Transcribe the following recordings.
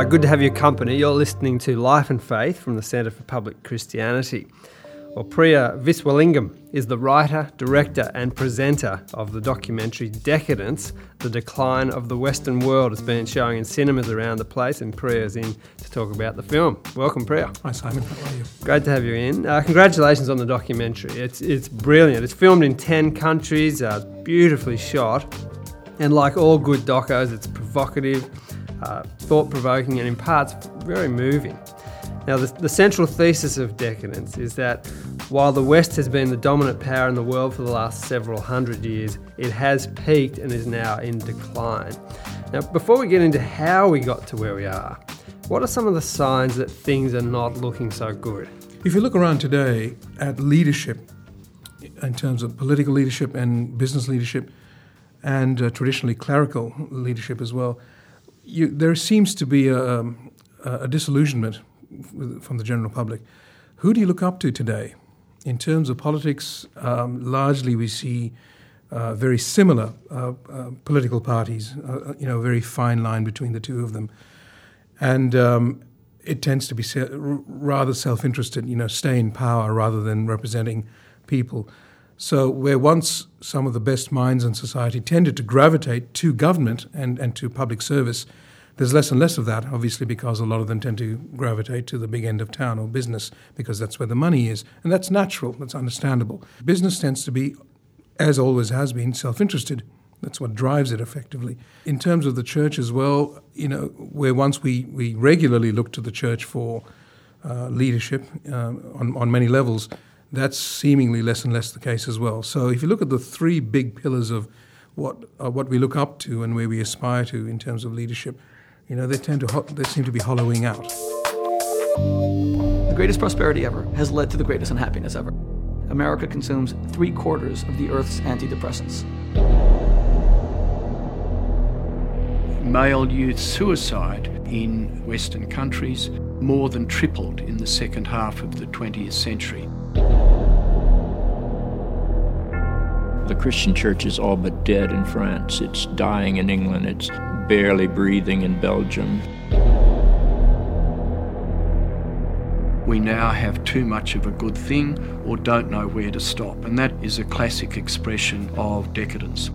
Good to have your company. You're listening to Life and Faith from the Centre for Public Christianity. Well, Priya Viswalingam is the writer, director and presenter of the documentary Decadence, The Decline of the Western World. It's been showing in cinemas around the place, and Priya's in to talk about the film. Welcome, Priya. Hi, Simon. How are you? Great to have you in. Congratulations on the documentary. It's brilliant. It's filmed in 10 countries, beautifully shot, and like all good docos, it's provocative, thought-provoking, and in parts very moving. Now, the central thesis of Decadence is that while the West has been the dominant power in the world for the last several hundred years, it has peaked and is now in decline. Now, before we get into how we got to where we are, what are some of the signs that things are not looking so good? If you look around today at leadership, in terms of political leadership and business leadership, and traditionally clerical leadership as well, there seems to be a disillusionment from the general public. Who do you look up to today? In terms of politics, largely we see very similar political parties, very fine line between the two of them. And it tends to be rather self-interested, stay in power rather than representing people. So where once some of the best minds in society tended to gravitate to government and to public service, there's less and less of that, obviously, because a lot of them tend to gravitate to the big end of town or business, because that's where the money is. And that's natural, that's understandable. Business tends to be, as always has been, self-interested. That's what drives it effectively. In terms of the church as well, where once we regularly look to the church for leadership on many levels, that's seemingly less and less the case as well. So if you look at the three big pillars of what we look up to and where we aspire to in terms of leadership, they seem to be hollowing out. The greatest prosperity ever has led to the greatest unhappiness ever. America consumes 3/4 of the Earth's antidepressants. Male youth suicide in Western countries more than tripled in the second half of the 20th century. The Christian church is all but dead in France. It's dying in England. It's barely breathing in Belgium. We now have too much of a good thing or don't know where to stop, and that is a classic expression of decadence.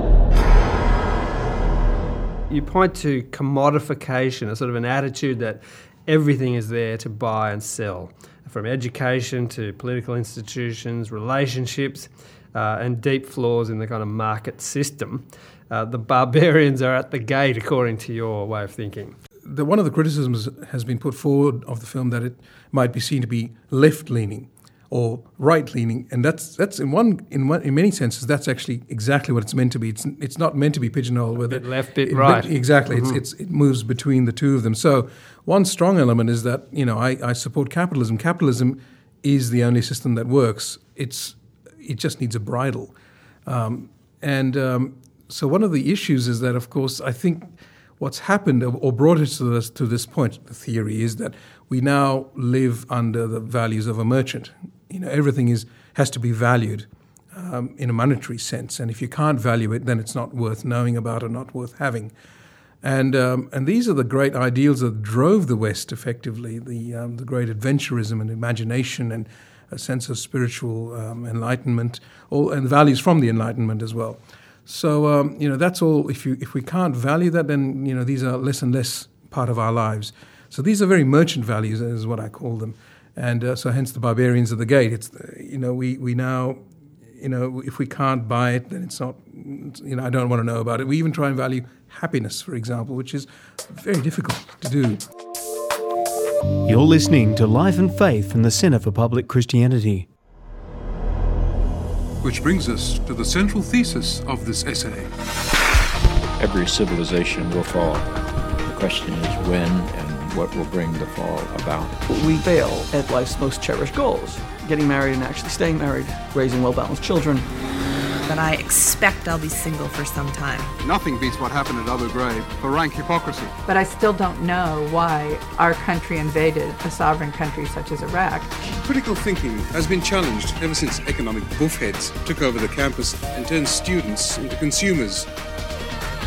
You point to commodification, a sort of an attitude that everything is there to buy and sell, from education to political institutions, relationships, and deep flaws in the kind of market system. The barbarians are at the gate, according to your way of thinking. One of the criticisms has been put forward of the film that it might be seen to be left-leaning or right-leaning, and that's in many senses that's actually exactly what it's meant to be. It's not meant to be pigeonholed with bit left, bit right. Exactly, mm-hmm. It moves between the two of them. So one strong element is that I support capitalism. Capitalism is the only system that works. It just needs a bridle, so one of the issues is that, of course, I think what's happened or brought us to this point, the theory, is that we now live under the values of a merchant. Everything has to be valued in a monetary sense, and if you can't value it, then it's not worth knowing about or not worth having. And these are the great ideals that drove the West effectively, the great adventurism and imagination and a sense of spiritual enlightenment, and values from the Enlightenment as well. So that's all. If we can't value that, then these are less and less part of our lives. So these are very merchant values, is what I call them, and so hence the barbarians of the gate. It's we now if we can't buy it, then it's not. I don't want to know about it. We even try and value happiness, for example, which is very difficult to do. You're listening to Life and Faith from the Centre for Public Christianity. Which brings us to the central thesis of this essay. Every civilization will fall. The question is when and what will bring the fall about. We fail at life's most cherished goals: getting married and actually staying married, raising well-balanced children. But I expect I'll be single for some time. Nothing beats what happened at Abu Ghraib for rank hypocrisy. But I still don't know why our country invaded a sovereign country such as Iraq. Critical thinking has been challenged ever since economic buffheads took over the campus and turned students into consumers.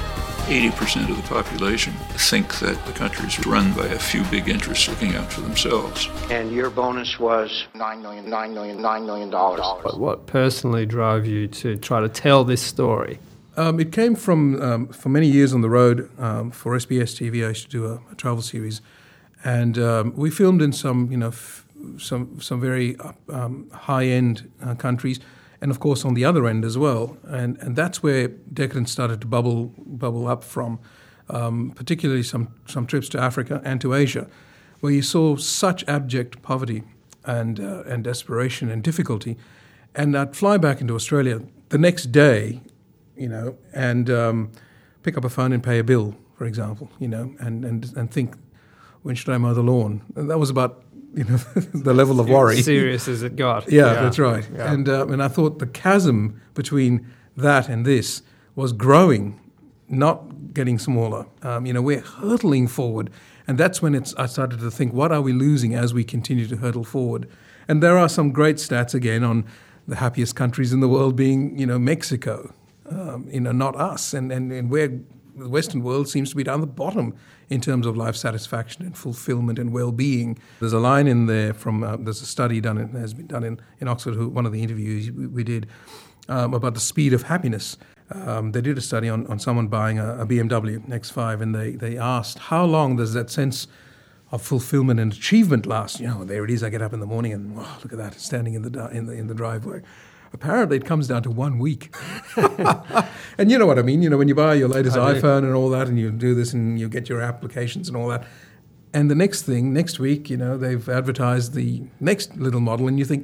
80% of the population think that the country is run by a few big interests looking out for themselves. And your bonus was $9 million. What personally drove you to try to tell this story? It came from, for many years on the road, for SBS TV, I used to do a travel series. And we filmed in some, some very high-end countries, and of course on the other end as well. And that's where decadence started to bubble up from, particularly some trips to Africa and to Asia, where you saw such abject poverty and desperation and difficulty. And I'd fly back into Australia the next day, and pick up a phone and pay a bill, for example, and think, when should I mow the lawn? And that was about the level of worry. As serious as it got. Yeah, that's right. Yeah. And I thought the chasm between that and this was growing, not getting smaller. We're hurtling forward. And that's when I started to think, what are we losing as we continue to hurtle forward? And there are some great stats, again, on the happiest countries in the world being, Mexico, not us. And where the Western world seems to be down the bottom in terms of life satisfaction and fulfillment and well-being. There's a line in there from, there's a study has been done in Oxford, one of the interviews we did, about the speed of happiness. They did a study on someone buying a BMW X5, and they asked, how long does that sense of fulfillment and achievement last? There it is, I get up in the morning and, look at that, standing in the driveway. Apparently, it comes down to 1 week. And you know what I mean? When you buy your latest iPhone and all that, and you do this and you get your applications and all that. And the next week, they've advertised the next little model, and you think,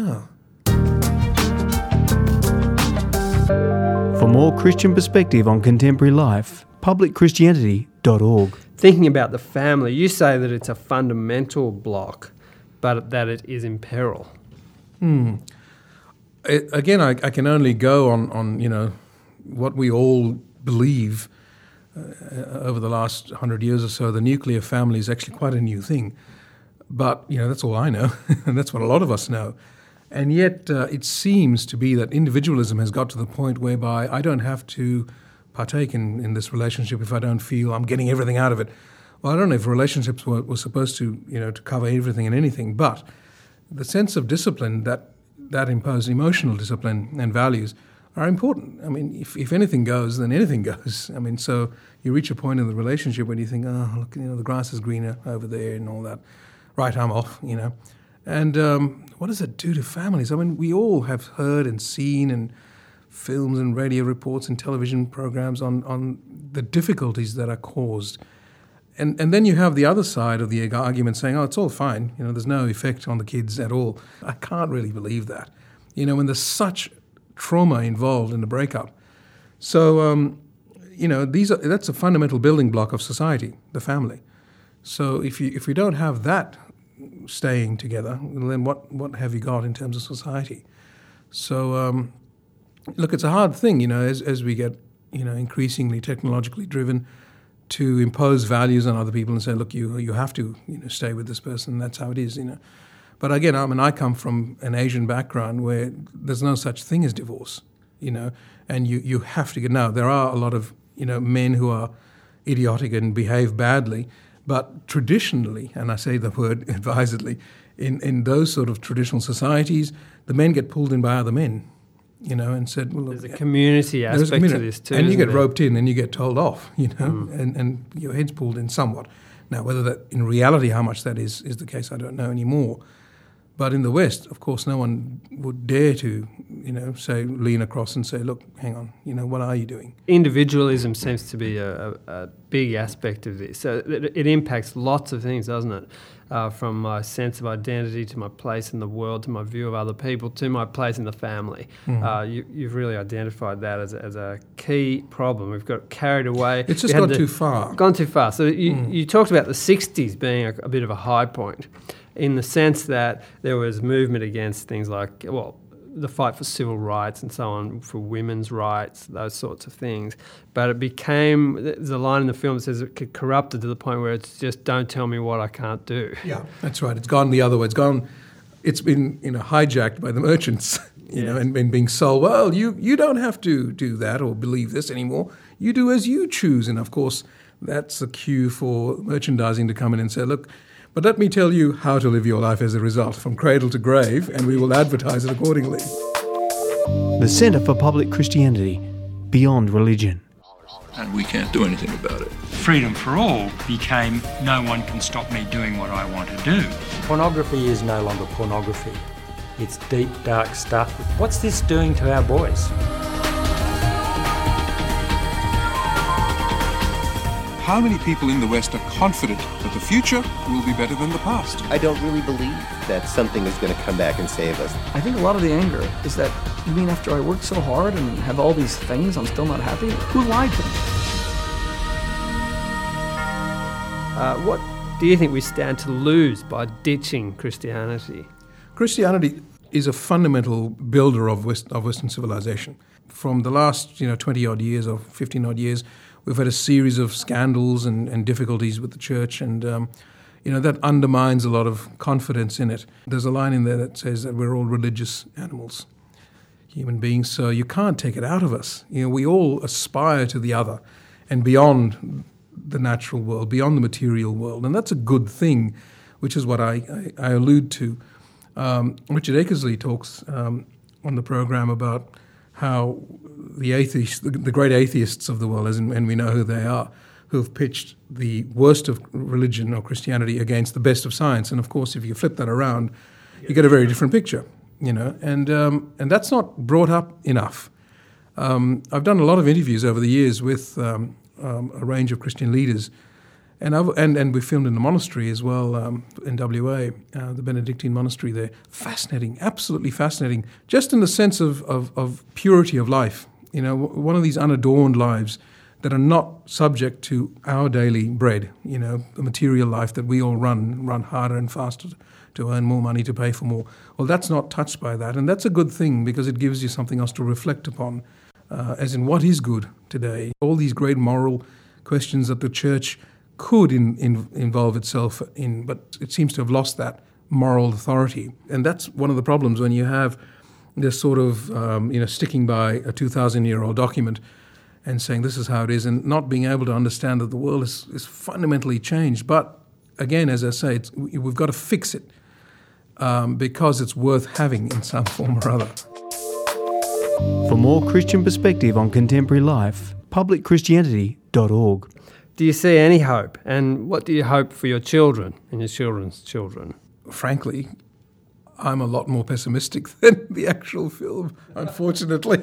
For more Christian perspective on contemporary life, publicchristianity.org. Thinking about the family, you say that it's a fundamental block, but that it is in peril. Again, I can only go on what we all believe over the last 100 years or so. The nuclear family is actually quite a new thing. But, that's all I know, and that's what a lot of us know. And yet it seems to be that individualism has got to the point whereby I don't have to partake in this relationship if I don't feel I'm getting everything out of it. Well, I don't know if relationships were supposed to, to cover everything and anything, but the sense of discipline that imposes, emotional discipline and values, are important. I mean, if anything goes, then anything goes. I mean, so you reach a point in the relationship when you think, look, the grass is greener over there and all that. Right, I'm off, And what does it do to families? I mean, we all have heard and seen and films and radio reports and television programs on the difficulties that are caused. And then you have the other side of the argument saying, it's all fine, there's no effect on the kids at all. I can't really believe that, when there's such trauma involved in the breakup. So, that's a fundamental building block of society, the family. So if we don't have that staying together, then what have you got in terms of society? So, look, it's a hard thing, as we get, increasingly technologically driven, to impose values on other people and say, look, you have to stay with this person. That's how it is. But again, I come from an Asian background where there's no such thing as divorce. And you have to get. Now there are a lot of men who are idiotic and behave badly, but traditionally, and I say the word advisedly, in those sort of traditional societies, the men get pulled in by other men. And said, well, look, there's a community aspect to this too. And you get roped in and you get told off, and your head's pulled in somewhat. Now, whether that, in reality, how much that is the case, I don't know anymore. But in the West, of course, no one would dare to, say, lean across and say, look, hang on, what are you doing? Individualism seems to be a big aspect of this. So it impacts lots of things, doesn't it? From my sense of identity to my place in the world, to my view of other people, to my place in the family. You've really identified that as a key problem. We've got carried away. It's just gone too far. Gone too far. So you talked about the 60s being a bit of a high point, in the sense that there was movement against things like, the fight for civil rights and so on, for women's rights, those sorts of things. But it became, there's a line in the film that says it corrupted to the point where it's just, don't tell me what I can't do. Yeah, that's right. It's gone the other way. It's been hijacked by the merchants, and being sold, well, you don't have to do that or believe this anymore. You do as you choose. And of course, that's a cue for merchandising to come in and say, look, but let me tell you how to live your life as a result, from cradle to grave, and we will advertise it accordingly. The Centre for Public Christianity, Beyond Religion. And we can't do anything about it. Freedom for all became no one can stop me doing what I want to do. Pornography is no longer pornography. It's deep, dark stuff. What's this doing to our boys? How many people in the West are confident that the future will be better than the past? I don't really believe that something is going to come back and save us. I think a lot of the anger is that, you mean after I worked so hard and have all these things, I'm still not happy? Who lied to me? What do you think we stand to lose by ditching Christianity? Christianity is a fundamental builder of Western civilization. From the last 20-odd years or 15-odd years, we've had a series of scandals and difficulties with the church, and that undermines a lot of confidence in it. There's a line in there that says that we're all religious animals, human beings, so you can't take it out of us. We all aspire to the other and beyond the natural world, beyond the material world, and that's a good thing, which is what I allude to. Richard Eckersley talks on the program about how the atheists, the great atheists of the world, and we know who they are, who have pitched the worst of religion or Christianity against the best of science. And of course, if you flip that around, you get a very different picture, and that's not brought up enough. I've done a lot of interviews over the years with a range of Christian leaders, and we filmed in the monastery as well in WA, the Benedictine monastery there. Fascinating, absolutely fascinating, just in the sense of purity of life. One of these unadorned lives that are not subject to our daily bread, the material life that we all run harder and faster to earn more money, to pay for more. Well, that's not touched by that, and that's a good thing because it gives you something else to reflect upon, as in what is good today. All these great moral questions that the church could involve itself in, but it seems to have lost that moral authority. And that's one of the problems when you have this sort of, sticking by a 2,000-year-old document and saying this is how it is, and not being able to understand that the world is fundamentally changed. But again, as I say, we've got to fix it because it's worth having in some form or other. For more Christian perspective on contemporary life, publicchristianity.org. Do you see any hope? And what do you hope for your children and your children's children? Frankly, I'm a lot more pessimistic than the actual film, unfortunately.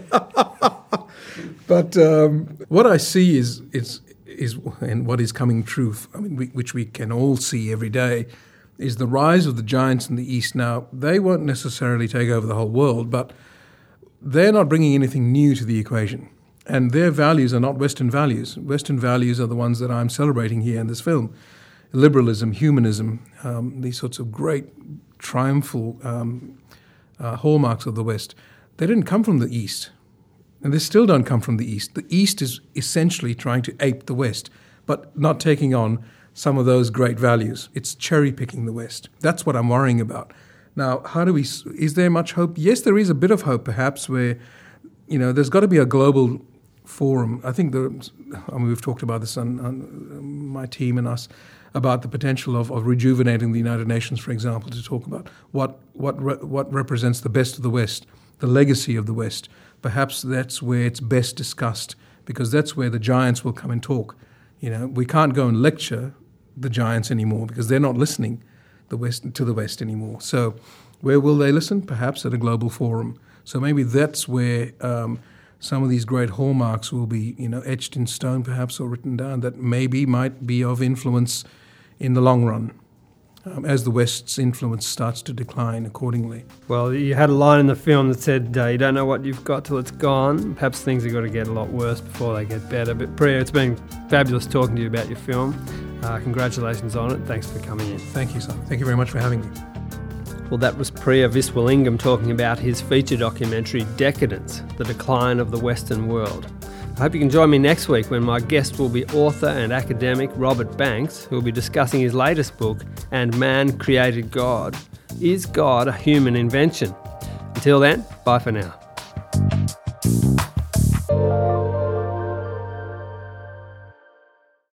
But what I see is and what is coming true, which we can all see every day, is the rise of the giants in the East. Now, they won't necessarily take over the whole world, but they're not bringing anything new to the equation. And their values are not Western values. Western values are the ones that I'm celebrating here in this film. Liberalism, humanism, these sorts of great triumphal hallmarks of the West. They didn't come from the East, and they still don't come from the East. The East is essentially trying to ape the West, but not taking on some of those great values. It's cherry-picking the West. That's what I'm worrying about. Now, is there much hope? Yes, there is a bit of hope, perhaps, where, there's got to be a global forum. I think we've talked about this on my team and us, about the potential of rejuvenating the United Nations, for example, to talk about what represents the best of the West, the legacy of the West. Perhaps that's where it's best discussed, because that's where the giants will come and talk. We can't go and lecture the giants anymore because they're not listening to the West anymore. So where will they listen? Perhaps at a global forum. So maybe that's where some of these great hallmarks will be, etched in stone perhaps, or written down, that might be of influence in the long run, as the West's influence starts to decline accordingly. Well, you had a line in the film that said, you don't know what you've got till it's gone. Perhaps things are going to get a lot worse before they get better. But Priya, it's been fabulous talking to you about your film. Congratulations on it. Thanks for coming in. Thank you, son. Thank you very much for having me. Well, that was Priya Viswalingam talking about his feature documentary, Decadence, The Decline of the Western World. I hope you can join me next week when my guest will be author and academic Robert Banks, who will be discussing his latest book, And Man Created God. Is God a Human Invention? Until then, bye for now.